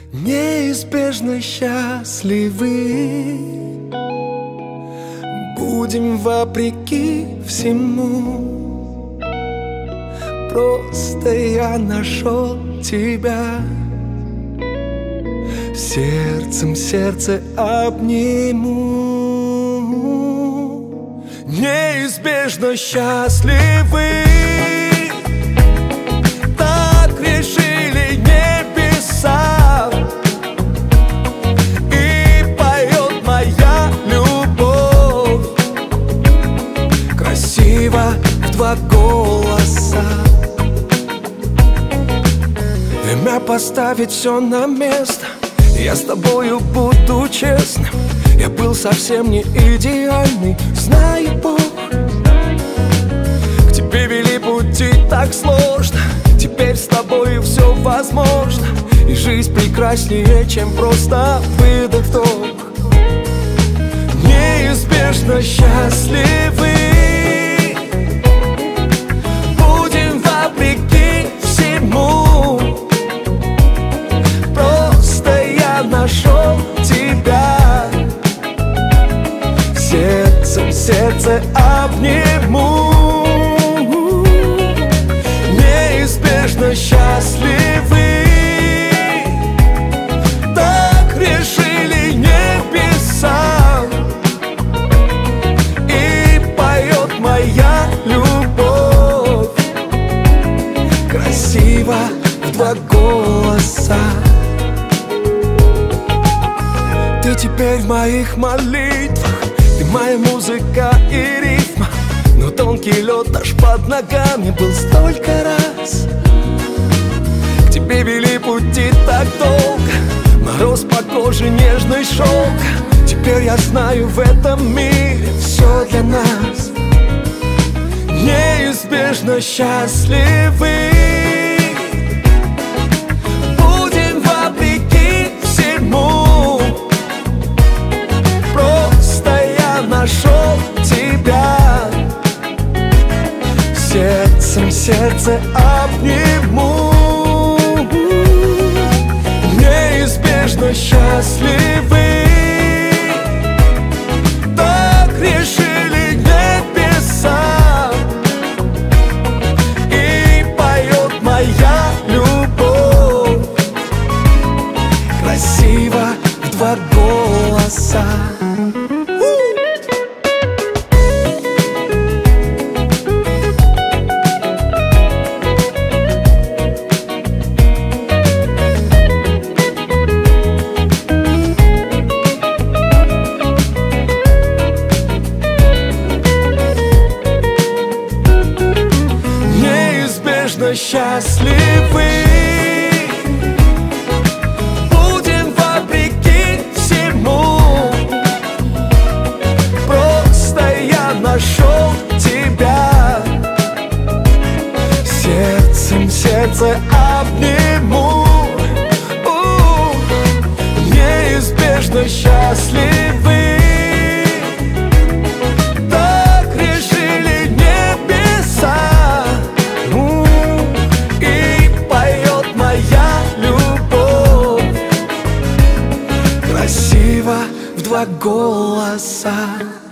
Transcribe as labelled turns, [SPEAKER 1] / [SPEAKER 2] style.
[SPEAKER 1] Неизбежно счастливы будем вопреки всему. Просто я нашел тебя, сердцем сердце обниму. Неизбежно счастливы, так решили небеса. И поет моя любовь красиво в два голоса. Время поставить все на место. Я с тобою буду честным. Я был совсем не идеальный, знает Бог. К тебе вели пути так сложно. Теперь с тобою все возможно. И жизнь прекраснее, чем просто выдох-вдох. Неизбежно счастливы будем вопреки всему. Просто я нашел тебя, сердцем сердце обниму. Неизбежно счастливы, так решили небеса. И поет моя любовь красиво в два голоса. Ты теперь в моих молитвах, ты моя музыка и рифма. Но тонкий лед аж под ногами был столько раз. К тебе вели пути так долго, мороз по коже, нежный шелк. Теперь я знаю, в этом мире все для нас. Неизбежно счастливы будем вопреки всему. Просто я нашел тебя, сердцем сердце обниму. Неизбежно счастливы, так решили небеса. И поет моя любовь красиво в два голоса. Счастливы будем вопреки всему. Просто я нашел тебя, сердцем сердце обниму. Неизбежно счастливы, так решили небеса. Красиво в два голоса.